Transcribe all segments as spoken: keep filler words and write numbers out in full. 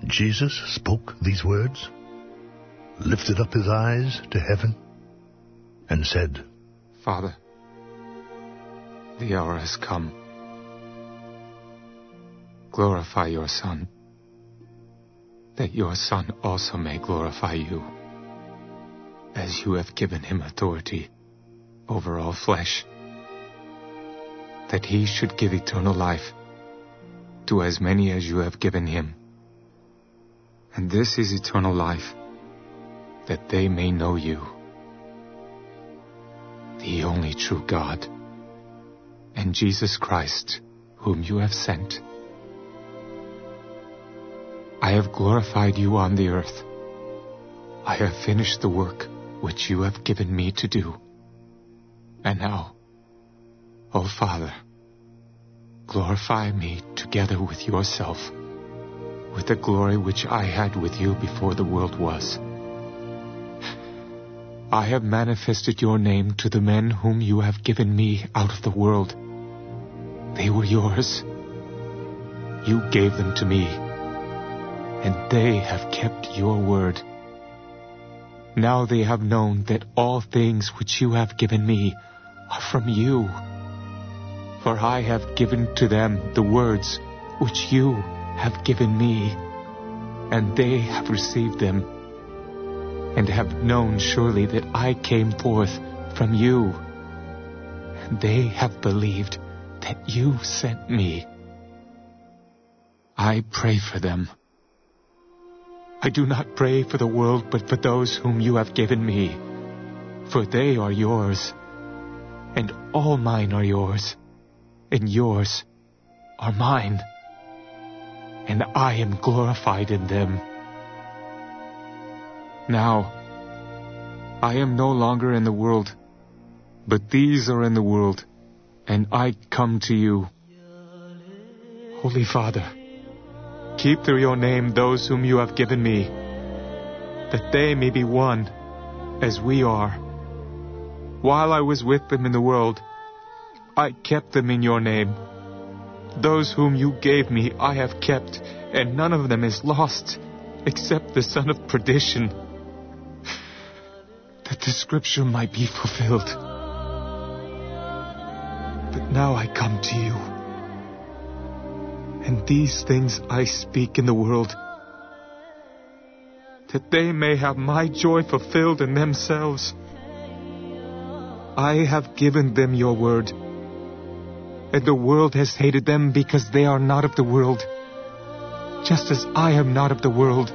Jesus spoke these words, lifted up his eyes to heaven, and said, Father, the hour has come. Glorify your Son, that your Son also may glorify you, as you have given him authority over all flesh, that he should give eternal life to as many as you have given him. And this is eternal life, that they may know you, the only true God, and Jesus Christ, whom you have sent. I have glorified you on the earth. I have finished the work which you have given me to do. And now, O Father, glorify me together with yourself, with the glory which I had with you before the world was. I have manifested your name to the men whom you have given me out of the world. They were yours. You gave them to me, and they have kept your word. Now they have known that all things which you have given me are from you. For I have given to them the words which you have given me, and they have received them, and have known surely that I came forth from you, and they have believed that you sent me. I pray for them. I do not pray for the world, but for those whom you have given me, for they are yours, and all mine are yours, and yours are mine, and I am glorified in them. Now, I am no longer in the world, but these are in the world, and I come to you. Holy Father, keep through your name those whom you have given me, that they may be one, as we are. While I was with them in the world, I kept them in your name. Those whom you gave me I have kept, and none of them is lost, except the son of perdition, that the scripture might be fulfilled. But now I come to you, and these things I speak in the world, that they may have my joy fulfilled in themselves. I have given them your word, and the world has hated them because they are not of the world, just as I am not of the world.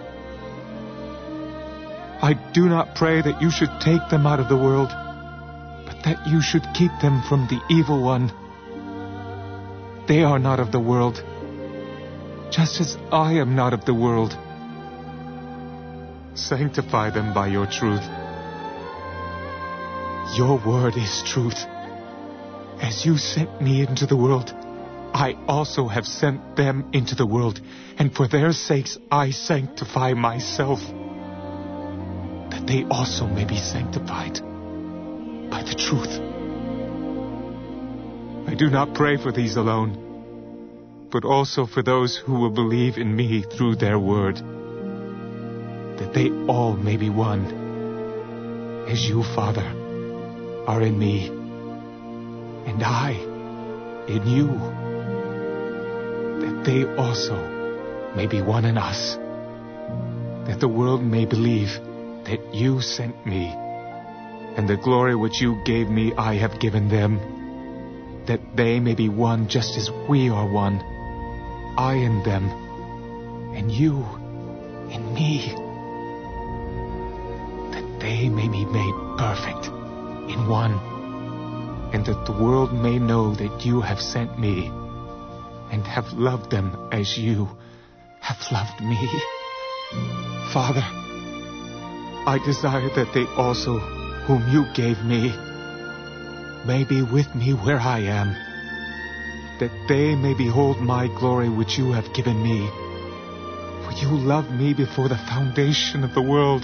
I do not pray that you should take them out of the world, but that you should keep them from the evil one. They are not of the world, just as I am not of the world. Sanctify them by your truth. Your word is truth. As you sent me into the world, I also have sent them into the world, and for their sakes I sanctify myself, that they also may be sanctified by the truth. I do not pray for these alone, but also for those who will believe in me through their word, that they all may be one, as you, Father, are in me, and I in you, that they also may be one in us, that the world may believe that you sent me, and the glory which you gave me I have given them, that they may be one just as we are one, I in them, and you in me, that they may be made perfect in one, and that the world may know that you have sent me, and have loved them as you have loved me. Father, I desire that they also, whom you gave me, may be with me where I am, that they may behold my glory which you have given me. For you loved me before the foundation of the world.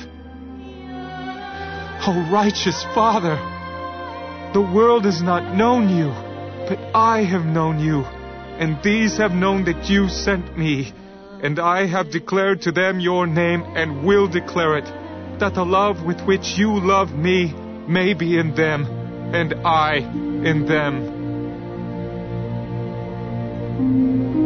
O righteous Father, the world has not known you, but I have known you, and these have known that you sent me. And I have declared to them your name and will declare it, that the love with which you love me may be in them, and I in them.